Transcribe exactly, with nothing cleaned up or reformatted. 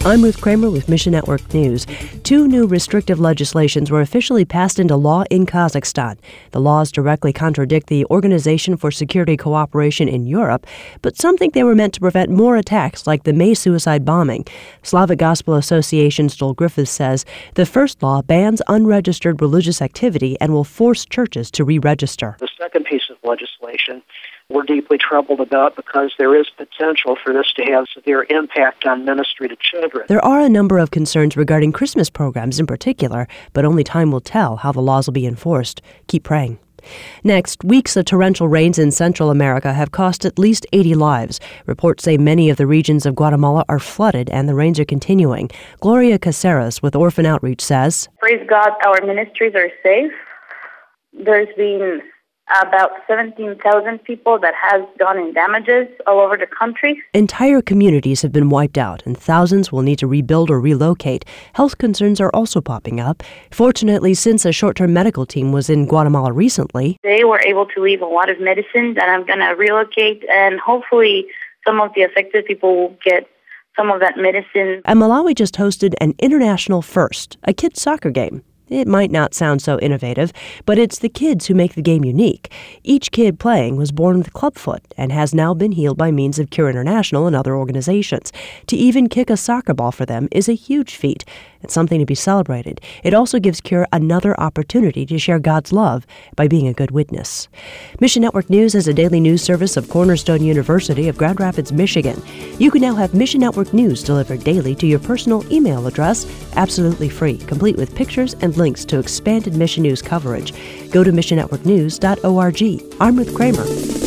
I'm Ruth Kramer with Mission Network News. Two new restrictive legislations were officially passed into law in Kazakhstan. The laws directly contradict the Organization for Security Cooperation in Europe, but some think they were meant to prevent more attacks like the May suicide bombing. Slavic Gospel Association's Joel Griffiths says the first law bans unregistered religious activity and will force churches to re-register. The second piece of legislation we're deeply troubled about because there is potential for this to have severe impact on ministry to children. There are a number of concerns regarding Christmas programs in particular, but only time will tell how the laws will be enforced. Keep praying. Next, weeks of torrential rains in Central America have cost at least eighty lives. Reports say many of the regions of Guatemala are flooded and the rains are continuing. Gloria Caceres with Orphan Outreach says, "Praise God, our ministries are safe. There's been about seventeen thousand people that has gone in damages all over the country. Entire communities have been wiped out, and thousands will need to rebuild or relocate. Health concerns are also popping up. Fortunately, since a short-term medical team was in Guatemala recently, they were able to leave a lot of medicine that I'm going to relocate, and hopefully some of the affected people will get some of that medicine." And Malawi just hosted an international first, a kids' soccer game. It might not sound so innovative, but it's the kids who make the game unique. Each kid playing was born with clubfoot and has now been healed by means of Cure International and other organizations. To even kick a soccer ball for them is a huge feat and something to be celebrated. It also gives Cure another opportunity to share God's love by being a good witness. Mission Network News is a daily news service of Cornerstone University of Grand Rapids, Michigan. You can now have Mission Network News delivered daily to your personal email address, absolutely free, complete with pictures and links to expanded Mission News coverage. Go to mission network news dot org. I'm Ruth Kramer.